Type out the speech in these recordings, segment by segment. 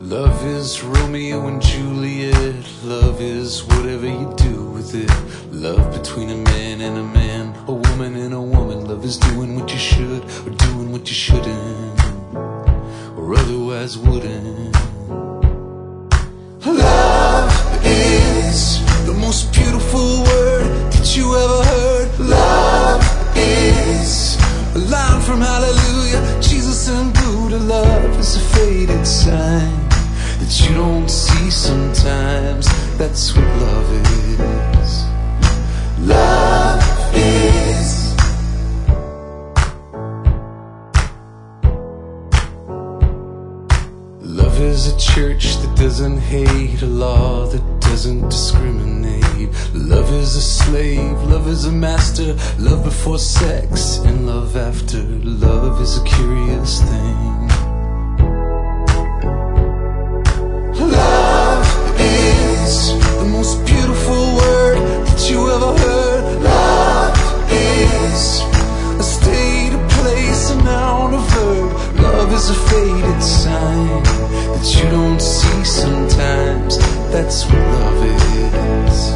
Love is Romeo and Juliet. Love is whatever you do with it. Love between a man and a man, a woman and a woman. Love is doing what you should or doing what you shouldn't, or otherwise wouldn't. Love is the most beautiful word that you ever heard. Love is a line from Hallelujah, Jesus and Buddha. Love is a faded sign that you don't see sometimes. That's what love is. Love is. Love is a church that doesn't hate, a law that doesn't discriminate. Love is a slave, love is a master. Love before sex and love after. Love is a curious thing. Love is the most beautiful word that you ever heard. Love is a state, a place, a noun, a verb. Love is a faded sign that you don't see sometimes. That's what love is.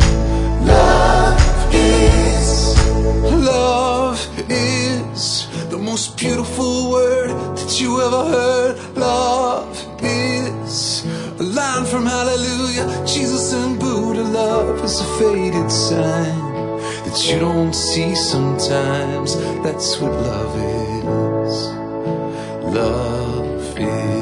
Love is. Love is the most beautiful word that you ever heard. Love is a line from Hallelujah, Jesus and Buddha. Love is a faded sign that you don't see sometimes. That's what love is. Love is.